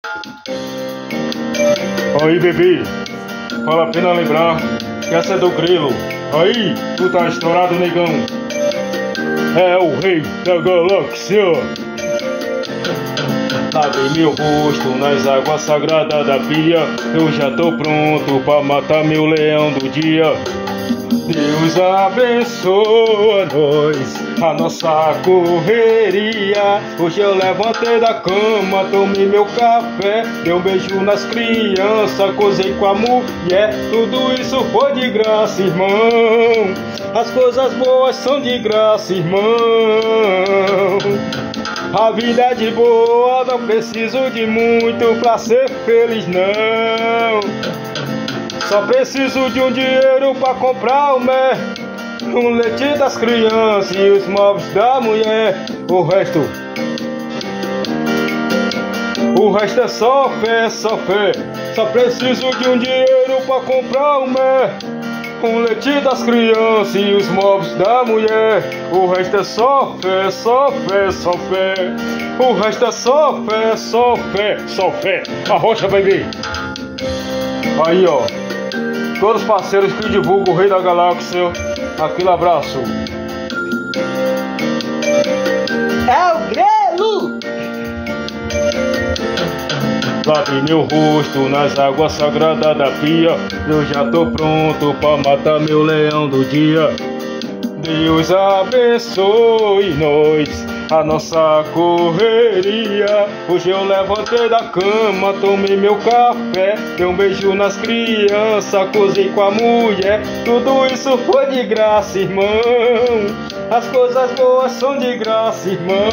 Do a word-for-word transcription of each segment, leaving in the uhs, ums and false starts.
Aí, bebê, vale a pena lembrar que essa é do Grilo. Aí, tu tá estourado, negão. É o rei da galáxia. Lavei meu rosto nas águas sagradas da pia. Eu já tô pronto pra matar meu leão do dia. Deus abençoa nós, a nossa correria. Hoje eu levantei da cama, tomei meu café, dei um beijo nas crianças, cozei com a mulher. Tudo isso foi de graça, irmão. As coisas boas são de graça, irmão. A vida é de boa, não preciso de muito pra ser feliz, não. Só preciso de um dinheiro pra comprar o mé, um leite das crianças e os móveis da mulher. O resto, o resto é só fé, só fé. Só preciso de um dinheiro pra comprar o mé, um leite das crianças e os móveis da mulher. O resto é só fé, só fé, só fé. O resto é só fé, só fé, só fé. Arrocha, bebê. Aí, ó, todos os parceiros que divulgam o Rei da Galáxia, aquele abraço. É o Grilo! Lavei meu rosto nas águas sagradas da pia. Eu já tô pronto pra matar meu leão do dia. Deus abençoe nós, a nossa correria. Hoje eu levantei da cama, tomei meu café, dei um beijo nas crianças, cozei com a mulher. Tudo isso foi de graça, irmão. As coisas boas são de graça, irmão.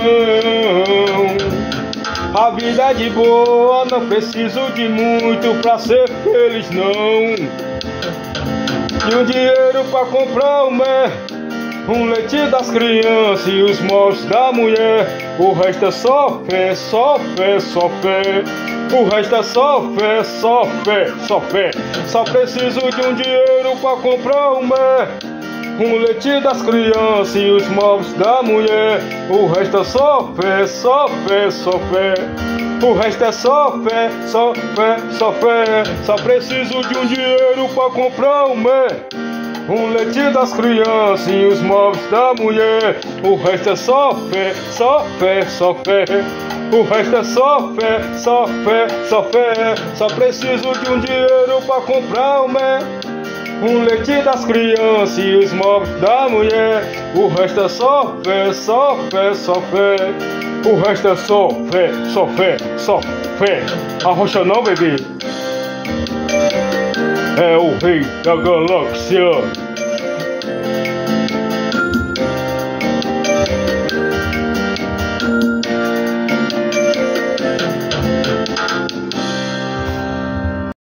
A vida é de boa, não preciso de muito pra ser feliz, não. E um dinheiro pra comprar o mé, um leite das crianças e os móveis da mulher. O resto é só fé, só fé, só fé. O resto é só fé, só fé, só fé. Só preciso de um dinheiro pra comprar o mé, um leite das crianças e os móveis da mulher. O resto é só fé, só fé, só fé. O resto é só fé, só fé, só fé. Só preciso de um dinheiro pra comprar o mé, um leite das crianças e os móveis da mulher. O resto é só fé, só fé, só fé. O resto é só fé, só fé, só fé. Só preciso de um dinheiro pra comprar o mé, um leite das crianças e os móveis da mulher. O resto é só fé, só fé, só fé. O resto é só fé, só fé, só fé. Arrocha não, bebê. É o Rei da Galáxia.